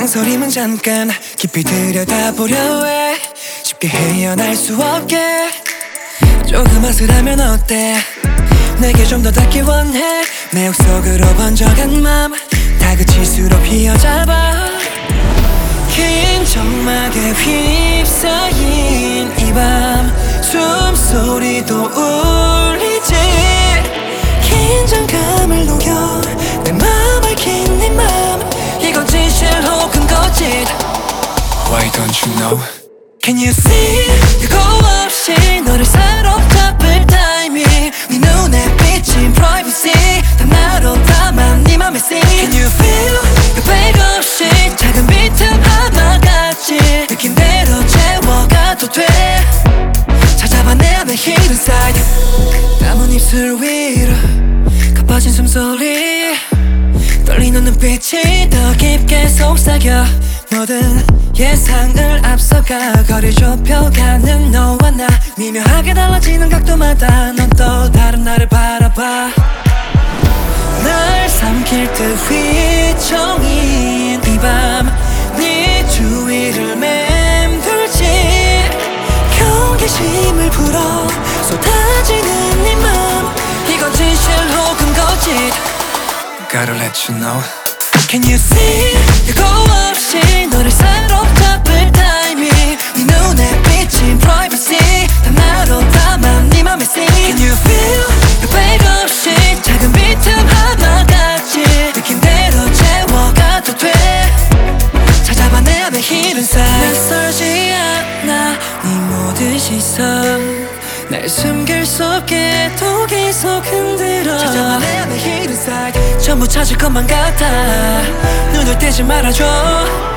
망설임은 잠깐 깊이 들여다보려 해. 쉽게 헤어날 수 없게 조금 아슬하면 어때. 내게 좀 더 닿기 원해. 매혹 속으로 번져간 맘 다그칠수록 휘어잡아. 긴 정막에 휩싸인 이 밤 숨소리도 울리지. 긴장감을 녹여 내 맘 얽힌 네 맘 이건 진실 혹은 거짓. Why don't you know? Can you see? 예고 없이 너를 사로잡을 타이밍 네 눈에 비친 privacy 다 나로 담아 네 맘에 sing. Can you feel? 계획 없이 작은 비틈 하나같이 느낌대로 채워가도 돼. 찾아봐 내 안에 hidden side. 남은 입술 위로 가빠진 숨소리 떨리는 눈빛이 더 깊게 속삭여. 모든 예상을 앞서가 거리 좁혀가는 너와 나 미묘하게 달라지는 각도마다 넌 또 다른 나를 바라봐. 날 삼킬 듯 휘청인 이 밤 네 주위를 맴돌지. 경계심을 풀어 쏟아지는 네 맘 이건 진실 혹은 거짓. Gotta let you know. Can you see? 예고 없이 너를 사로잡을 타이밍 네 눈에 비친 privacy 다 나로 담아 네 맘에 sing. Can you feel? 계획 없이 작은 비틈 하나같이 느낌대로 채워가도 돼. 찾아봐 내 안에 hidden side. 낯설지 않아 네 모든 시선 날 숨길 수 없게 또 계속 흔들어. 찾아봐 내 안에 hidden side. 전부 찾을 것만 같아 눈을 떼지 말아줘.